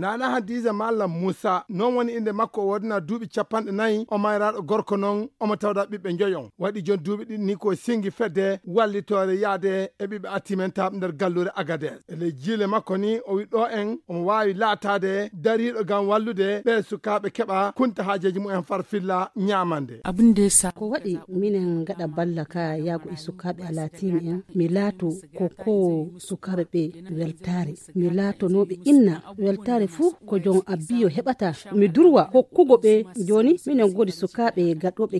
Nana Hadiza Malam Musa non woni inde makko wodna duuɓi 4 o mayraɗo gorko non omo tawda ɓiɓɓe joyon waɗi jon duuɓi ɗiɗi ni ko singi fedde wallitore yaade e ɓiɓɓe attimentaɓe nder gallure Agadez ele jiile makko ni o wi ɗo en omo wawi laatade dariɗo gam wallude ɓe sukaɓe keɓa kunta haajeji mumen farfilla ñamande abunde sa ko waɗi minen gaɗa balla ka yaago e sukaɓe alatimi en mi laato ko sukaɓe ɓe weltare mi laatonoɓe inna weltare fuu ko jon abbiyo heɓata mi durwa hokkugo ɓe joni minen godi sukaɓe gaɗoɓe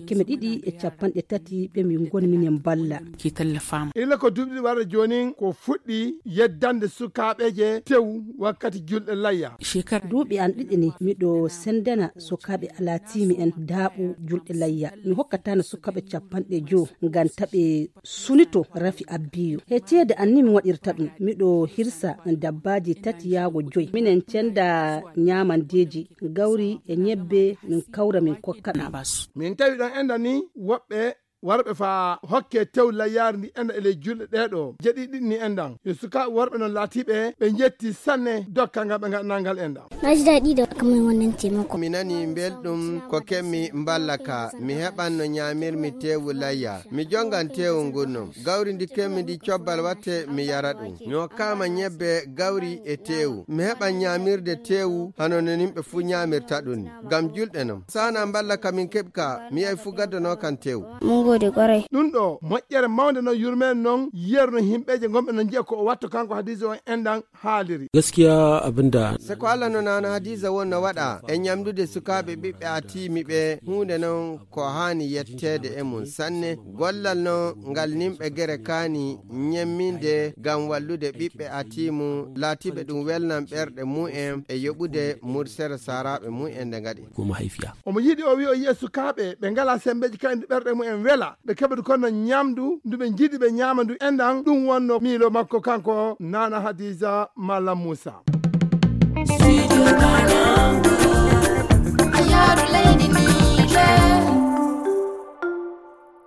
230 ɓe min goni minen balla ki tallafama illa ko duɓɗi warde joni ko fuɗɗi yeddande sukaɓeje tew wakkati julɗe layya shekar duuɓi an ɗiɗi ni miɗo sendana sukaɓe alatimi en daaɓu julɗe layya mi hokkatano sukaɓe 50 ngam taɓe sunito rafi abbiyo he ceede anni mi waɗirta ɗum miɗo hirsa dabbaji 3 yaago 5 minen cenda ñamandeji gawri e ñebbe min kawra min kokkaɗa basu min tawi ɗon enda ni woɓɓe warɓe fa hokke tew layyare ndi enda ele julɗe ɗeɗo jeɗi ɗiɗi ni endan yo sukaɓe worɓe non laatiɓe ɓe jetti sanne dokka ngal ɓe gaɗanalngal endan naji daɗi da kamar wannan taimako mi nani belɗum ko kemmi mballaka mi heɓan no ñamirmi tewu layya mi jongan tewu ngunno gawri ndi kemmi ndi cobbal watte mi yara ɗum mi hokkama ñebbe gawri e tewu mi heɓan ñamirde tewu hano no nimɓe fu ñamirta ɗum gam julɗe non sana mballaka min keɓka mi yey fu gaddano kan tewu ɗum ɗo moƴƴere mawde no yurmen noon yerno himɓeje gonɓe no jiya ko o watto kanko Hadiza on endan haaliri gaskiya abinda seko Allah no nana Hadiza wonno waɗa e ñamdude sukaɓe ɓiɓɓe atimi ɓe hunde noon ko hani yettede e mum sanne gollal no ngal nimɓe gere kani ñemminde gam wallude ɓiɓɓe atimu laatiɓe ɗum welnan ɓerɗe mu'en e yoɓude mursere saraɓe mu'en nde gaɗi ko mahaifiya omo yiɗi o wi o yiya sukaɓe ɓe ngala sembeji kayndi ɓerɗe mu'en wela ɓe keɓata kono ñamdu ndu ɓe jiɗi ɓe ñama ndu endan ɗum wonno miilo makko kanko Nana Hadiza Malam Musa. Studio Ghana. Ayaru lady